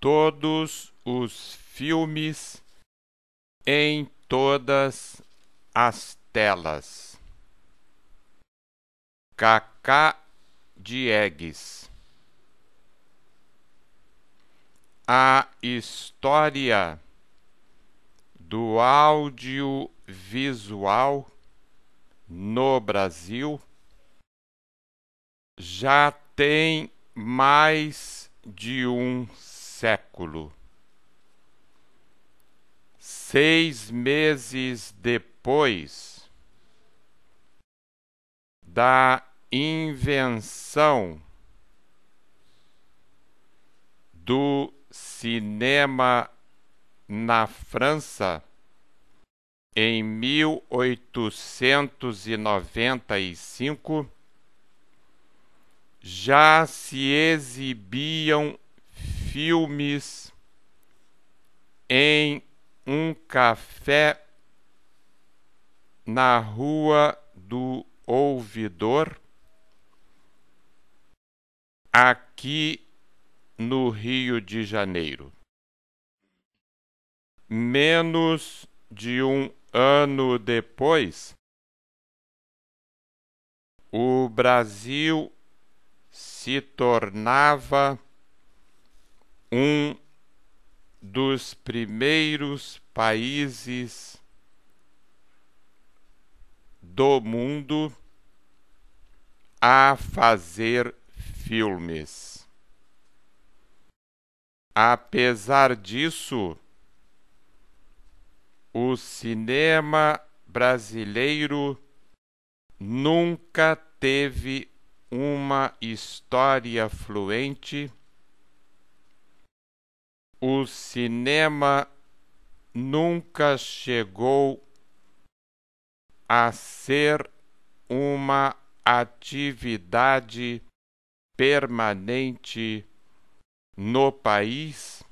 todos os filmes em todas as telas. Cacá Diegues. A história do audiovisual no Brasil já tem mais de um século. 6 meses depois da invenção do cinema na França, em 1895, já se exibiam filmes em um café na Rua do Ouvidor, aqui no Rio de Janeiro. Menos de um ano depois, o Brasil se tornava um dos primeiros países do mundo a fazer filmes. Apesar disso, o cinema brasileiro nunca teve uma história fluente. O cinema nunca chegou a ser uma atividade permanente no país,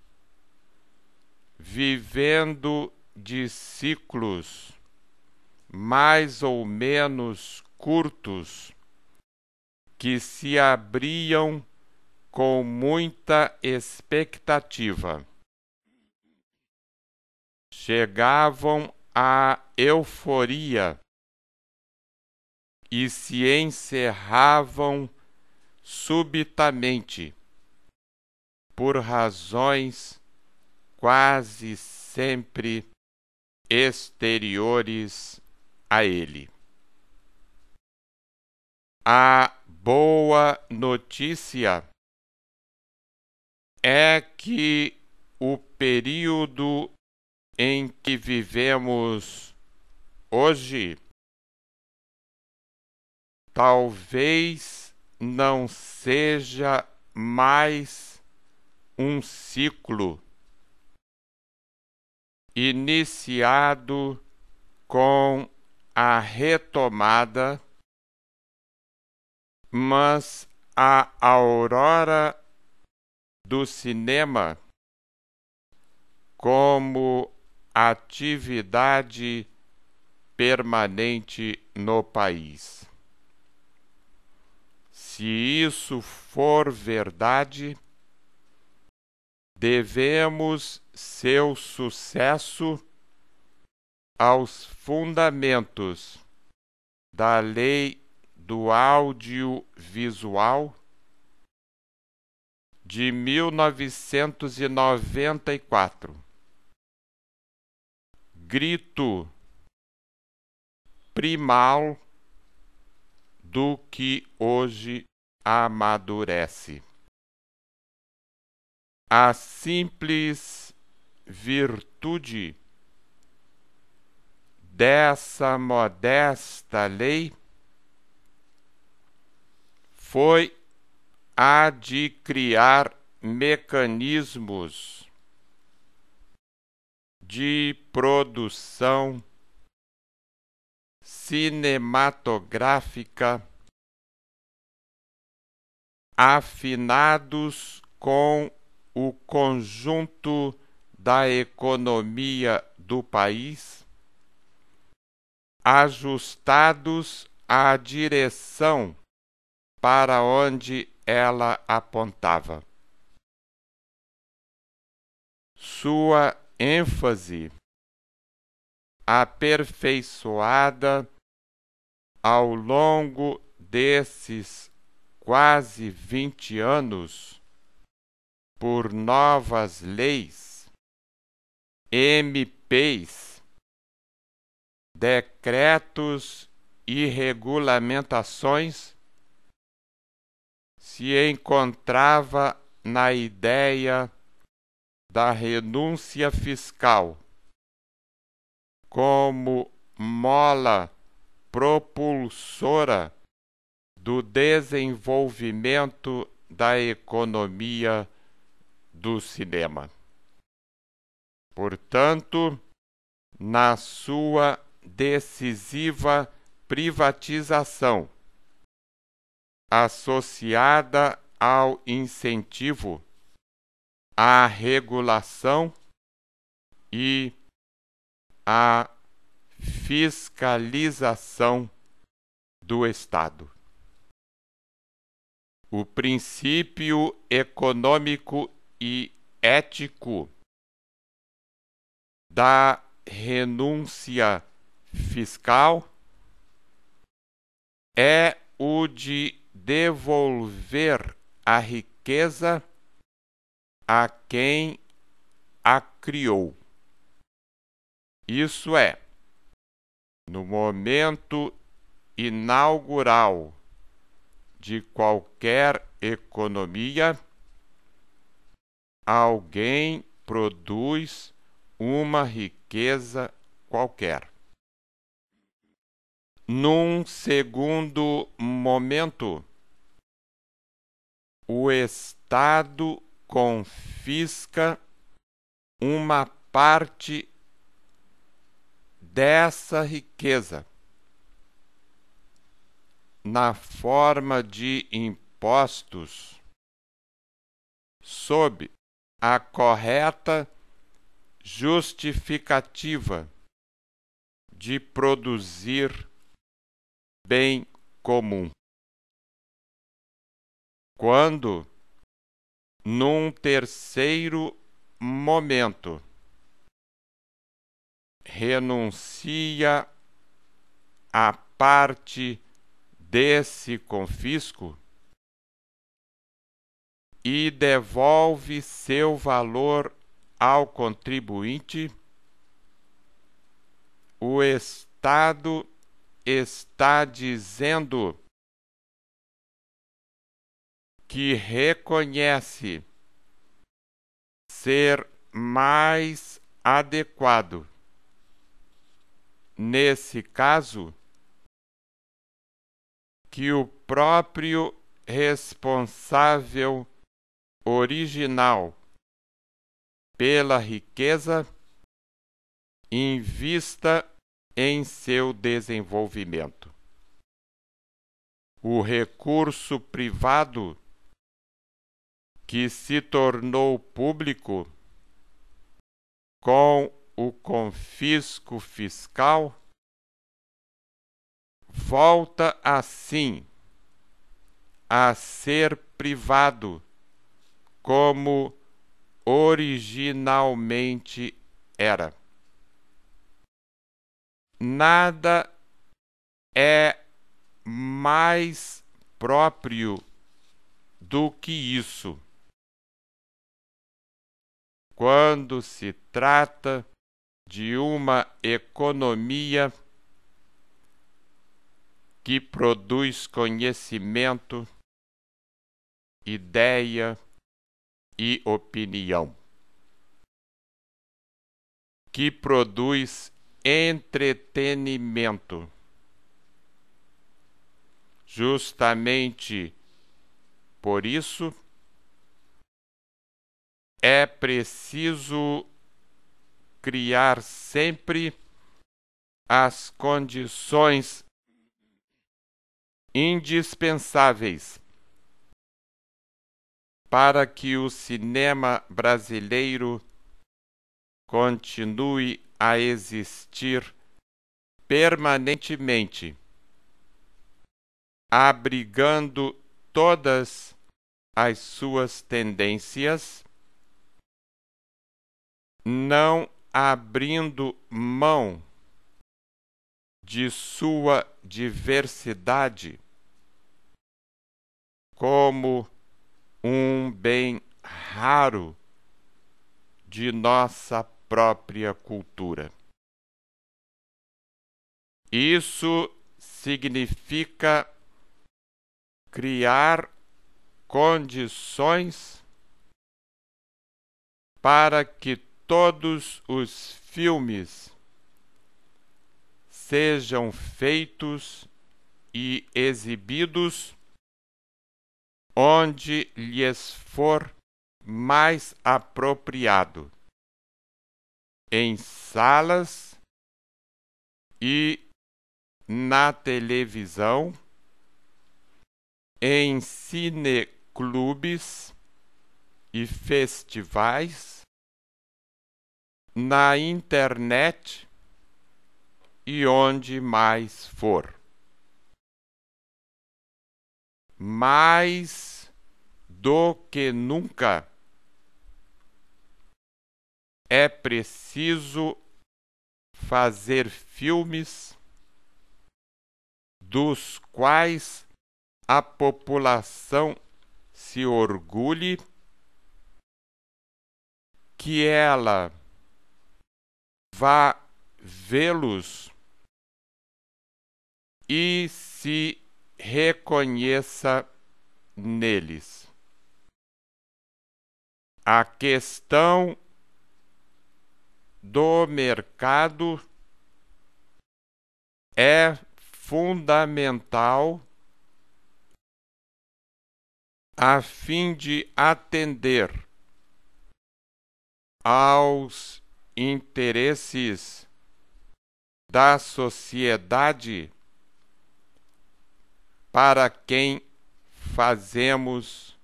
vivendo de ciclos mais ou menos curtos que se abriam com muita expectativa. Chegavam à euforia e se encerravam subitamente por razões quase sempre exteriores a ele. A boa notícia é que o período em que vivemos hoje talvez não seja mais um ciclo iniciado com a retomada, mas a aurora do cinema como atividade permanente no país. Se isso for verdade, devemos seu sucesso aos fundamentos da lei do audiovisual de 1994. Grito primal do que hoje amadurece. A simples virtude dessa modesta lei foi a de criar mecanismos de produção cinematográfica afinados com o conjunto da economia do país, ajustados à direção para onde ela apontava. sua ênfase aperfeiçoada ao longo desses quase 20 anos por novas leis, MPs, decretos e regulamentações, se encontrava na ideia da renúncia fiscal como mola propulsora do desenvolvimento da economia do cinema. Portanto, na sua decisiva privatização, associada ao incentivo à regulação e à fiscalização do Estado. O princípio econômico e ético da renúncia fiscal é o de devolver a riqueza a quem a criou. Isso é, no momento inaugural de qualquer economia, alguém produz uma riqueza qualquer. Num segundo momento, o Estado confisca uma parte dessa riqueza na forma de impostos, sob a correta justificativa de produzir bem comum. Quando, num terceiro momento, renuncia a parte desse confisco e devolve seu valor ao contribuinte, o Estado está dizendo que reconhece ser mais adequado, nesse caso, que o próprio responsável original pela riqueza invista em seu desenvolvimento. O recurso privado, que se tornou público com o confisco fiscal, volta assim a ser privado como originalmente era. Nada é mais próprio do que isso quando se trata de uma economia que produz conhecimento, ideia e opinião, que produz entretenimento. Justamente por isso, é preciso criar sempre as condições indispensáveis para que o cinema brasileiro continue a existir permanentemente, abrigando todas as suas tendências não abrindo mão de sua diversidade como um bem raro de nossa própria cultura. Isso significa criar condições para que todos os filmes sejam feitos e exibidos onde lhes for mais apropriado, em salas e na televisão, em cineclubes e festivais, na internet e onde mais for. Mais do que nunca, é preciso fazer filmes dos quais a população se orgulhe, que ela vá vê-los e se reconheça neles. A questão do mercado é fundamental a fim de atender aos interesses da sociedade para quem fazemos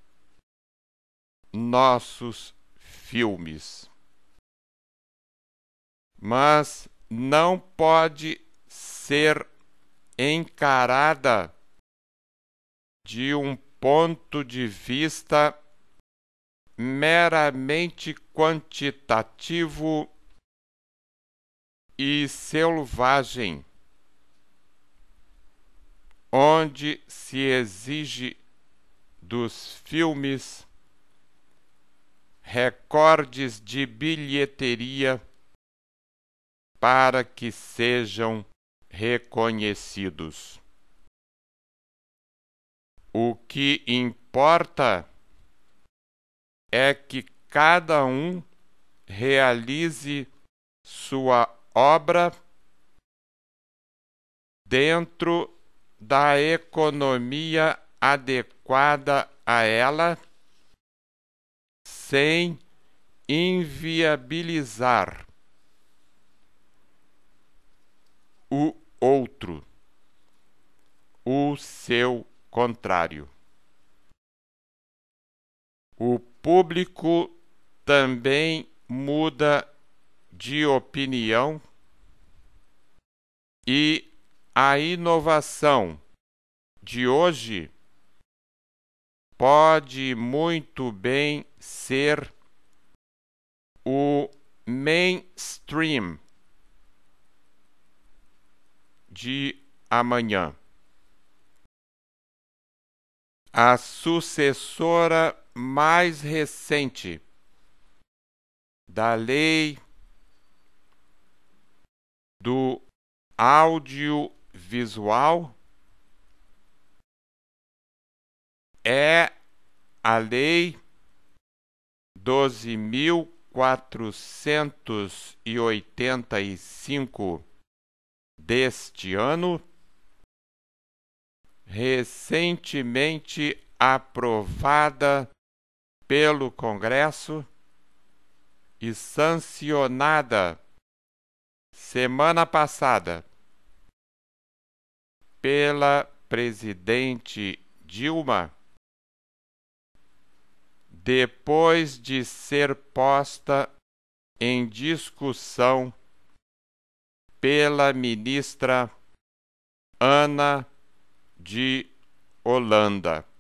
nossos filmes. Mas não pode ser encarada de um ponto de vista meramente quantitativo e selvagem, onde se exige dos filmes recordes de bilheteria para que sejam reconhecidos. O que importa é que cada um realize sua obra dentro da economia adequada a ela, sem inviabilizar o outro, o seu contrário. O público também muda de opinião e a inovação de hoje pode muito bem ser o mainstream de amanhã. A sucessora mais recente da lei do audiovisual é a Lei 12.485 deste ano, recentemente aprovada pelo Congresso e sancionada semana passada pela presidente Dilma, depois de ser posta em discussão pela ministra Ana de Holanda.